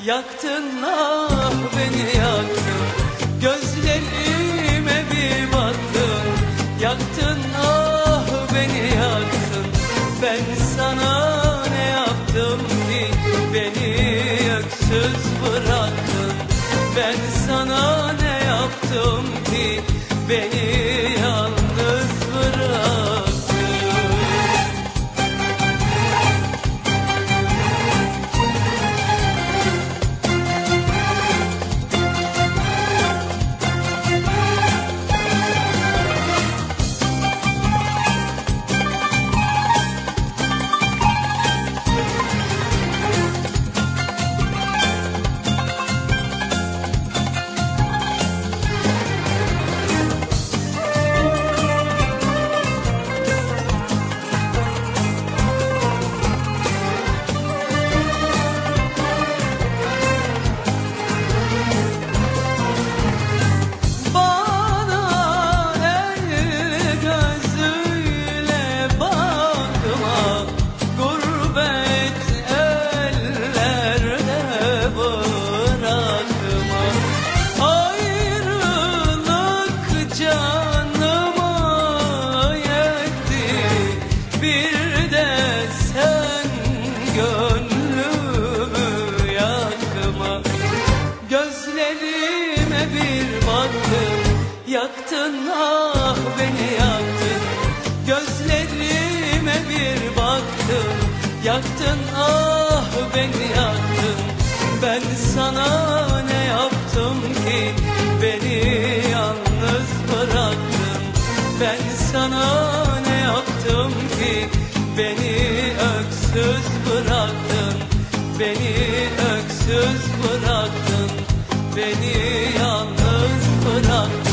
Yaktın ah beni yaktın, gözlerime bir baktın. Yaktın ah beni yaktın, ben sana ne yaptım ki beni öksüz bıraktın. Ben sana ne yaptım ki beni yalnız bıraktın. Gözlerime bir baktın, yaktın ah beni yaktın. Gözlerime bir baktın, yaktın ah beni yaktın. Ben sana ne yaptım ki beni yalnız bıraktın. Ben sana ne yaptım ki beni öksüz bıraktın. Beni öksüz bıraktın, beni yalnız bıraktın.